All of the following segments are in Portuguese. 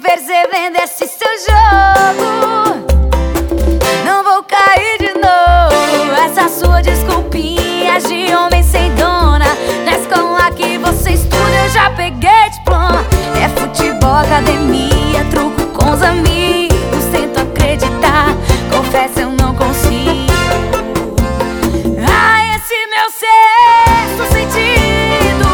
percebendo esse seu jogo. Não vou cair de novo. Essa sua desculpinha de homem sem dona. Na escola que você estuda eu já peguei diploma. É futebol, academia, truco com os amigos. Tento acreditar, confesso eu não consigo. Ah, esse meu sexto sentido.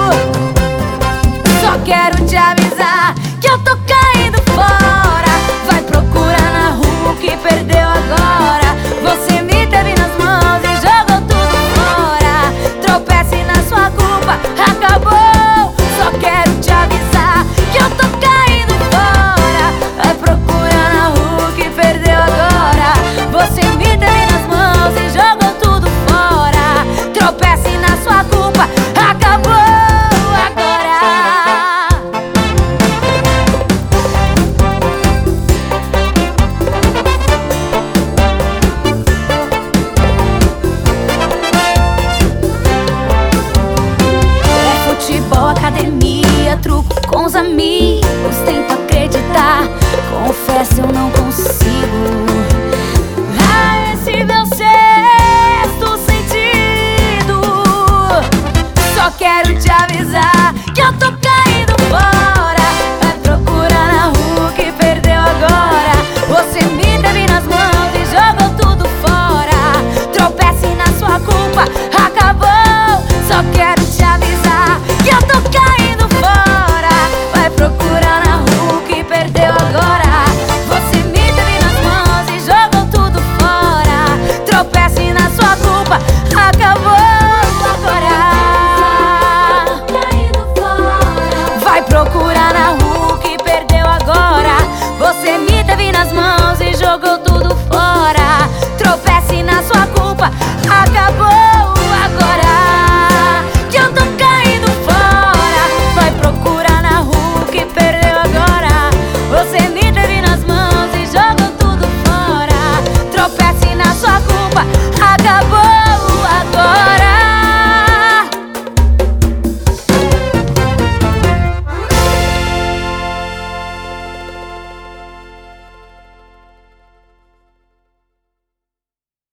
Só quero te avisar que eu tô caindo fora. Vai procurar na rua o que perdeu agora. Você me teve nas mãos e jogou tudo fora. Tropece na sua culpa, acabou. Só quero te avisar que eu tô caindo fora. Vai procurar na rua o que perdeu agora. Você me teve nas mãos e jogou tudo fora. Tropece na sua culpa, acabou agora. Futebol, academia, truco com os amigos. Tento acreditar, confesso eu não